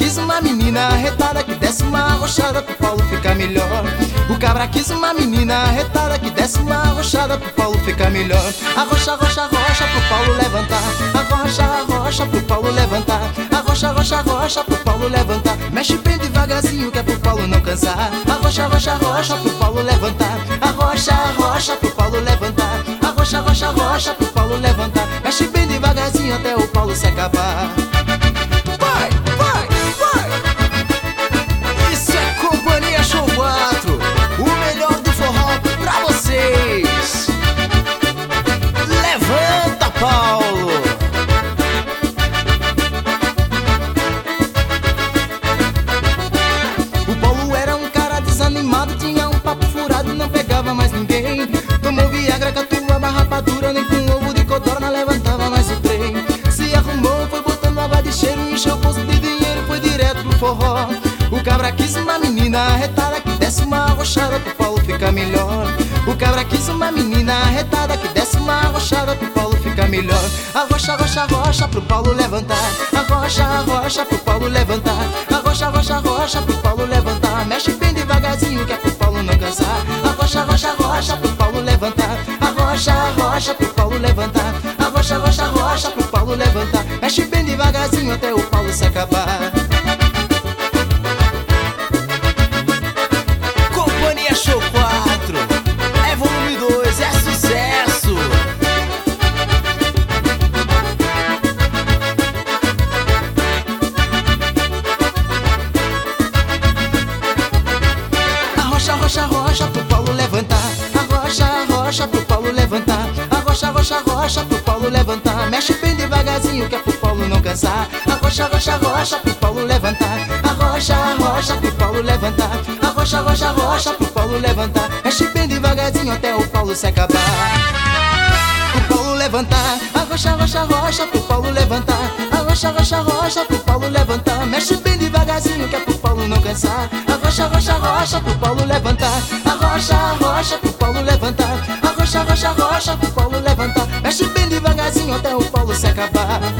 quis uma menina arretada que desse uma arrochada pro Paulo ficar melhor. O cabra quis uma menina arretada que desse uma arrochada pro Paulo ficar melhor. Arrocha, arrocha, arrocha pro Paulo levantar. Arrocha, arrocha pro Paulo levantar. Arrocha, arrocha, arrocha pro Paulo levantar. Mexe bem devagarzinho que é pro Paulo não cansar. Arrocha, arrocha, arrocha pro Paulo levantar. Arrocha, arrocha pro Paulo levantar. Arrocha, arrocha, arrocha pro Paulo levantar. Mexe bem devagarzinho até o Paulo se acabar. Vai, vai, vai! Isso é Companhia Show 4, o melhor do forró pra vocês. Levanta, Paulo! O Paulo era um cara desanimado, tinha um papo furado, não pegava mais ninguém. Tomou Viagra, catuaba, rapadura, nem com ovo de codorna levantava mais o trem. Se arrumou, foi botando água de cheiro, encheu o bolso de dinheiro, foi direto pro forró. O cabra quis uma menina arretada que desse uma arrochada pro Paulo ficar melhor. O cabra quis uma menina arretada que desse uma arrochada pro Paulo ficar melhor. Arrocha, arrocha, arrocha pro Paulo levantar. Arrocha, arrocha pro Paulo levantar. Arrocha, arrocha, arrocha pro Paulo levantar. Mexe bem devagarzinho que é pro Paulo não cansar. Arrocha, arrocha, arrocha pro Paulo levantar. Arrocha, arrocha pro Paulo levantar. Arrocha, arrocha, arrocha pro Paulo levantar. Mexe bem devagarzinho até o Paulo se acabar. Companhia Show 4 é volume 2, é sucesso. Arrocha, arrocha, arrocha pro Paulo levantar. Arrocha, arrocha pro Paulo levantar. Arrocha, arrocha, arrocha pro Paulo levantar. Mexe bem devagarzinho que é pro Paulo não cansar. Arrocha, arrocha, arrocha pro Paulo levantar. Arrocha, arrocha pro Paulo levantar. Arrocha, arrocha, arrocha pro Paulo levantar. Mexe bem devagarzinho até o Paulo se acabar. O Paulo levantar. Arrocha, arrocha, arrocha pro Paulo levantar. Arrocha, arrocha, arrocha pro Paulo levantar. Mexe bem devagarzinho que é pro Paulo não cansar. Arrocha, arrocha, arrocha pro Paulo levantar. Arrocha, arrocha pro Paulo levantar. Arrocha, arrocha, arrocha pro Paulo levantar. Mexe bem devagarzinho até o Paulo se acabar.